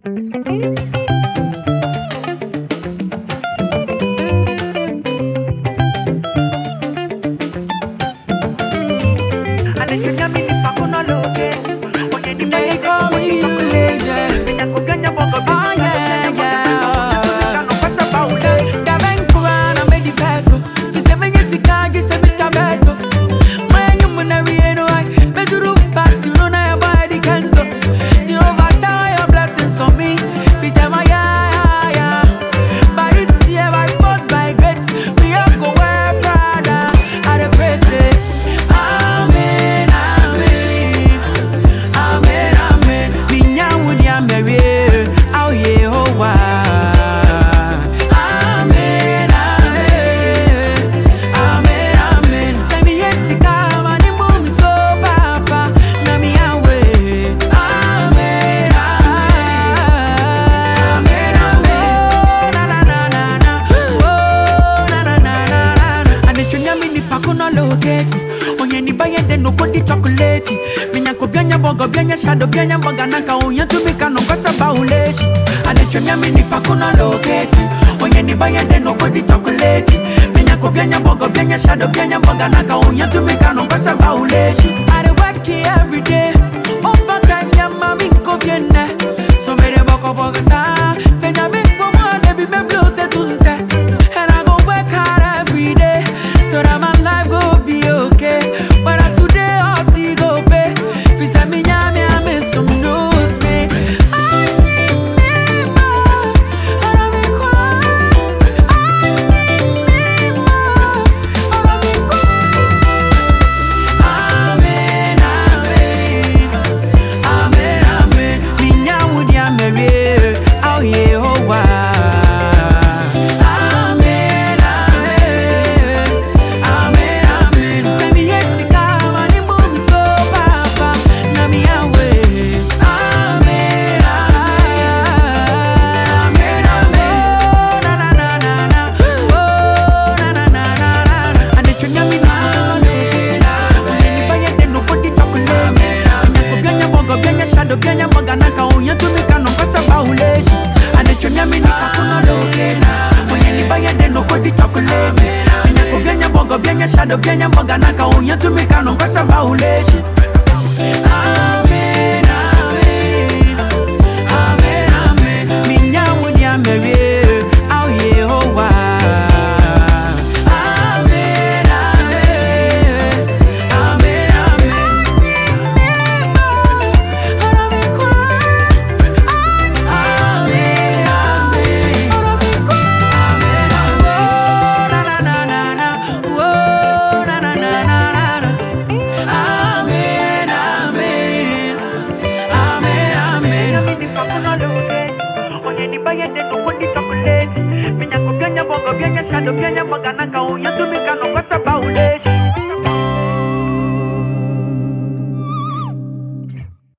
They call me legend. Oh yeah, yeah. Da Vancouver, I made the first. You say me yes, you say me tabeto. My new man, I me do root back to run your body cancel. Jehovah shower your blessings on me. We say my yeah. By this year, by force, by grace, we all go wear Prada. I dey praise it. Amen, amen. Amen, amen. Binya wudi amere, oh Yehovah. Amen, amen. Amen, amen. Say me yes, come and move me so papa. Na me away. Amen, amen. Amen, amen. Na na na na na. Oh na na na na na. Ane chunya mini pakuno locate. Onye ni baye de no kodi chocolate. Minya ko bianya bogo bianya shadow bianya boga naka onye to be kano kosa bauleshi. Ane chunya mini pakuno locate. Onye ni baye de no kodi chocolate. Minya ko bianya bogo bianya shadow bianya boga naka onye to be kano kosa bauleshi. I dey work here every day. Overtime ya mami ko viene. So me de boko bogo sa. Se nyame mo mo de bi me blow se tunte. And I go work hard every day so that my life go be okay. But today all see go pay. Fi say me nyame I miss some no say. I need me more. I don't be quiet. I need me more. I don't be quiet. Amen, amen. Amen, amen. Binya wudi amere, oh Yehovah. Amen, amen. Amen, amen. Say me yes, come and move me so papa. Na me away. Amen, amen. Amen, amen. Na na na na na. Oh na na na na na. Ane chunya mi na amen. Onye ni baye de no kodi chocolate. Anya ko bianya bogo bianya shadow bianya boga naka onye to me kano kosa bauleshi. Ane chunya mi ni pakuno locate. Onye ni baye de no kodi chocolate. Anya ko bianya bogo bianya shadow bianya boga naka onye to me kano kosa bauleshi. Amen, amen. Amen, amen. Minya wudi amere, oh Yehovah. Amen, amen. Amen, amen. I don't be quiet. Amen, amen. I don't be quiet. Amen, amen. Oh na na na na. Oh na na na na na. Amen, amen. Amen, amen. Onye ni baye de no kodi chocolate. Minya ko bianya bogo bianya shadow bianya boga naka onye to me kano kosa bauleshi.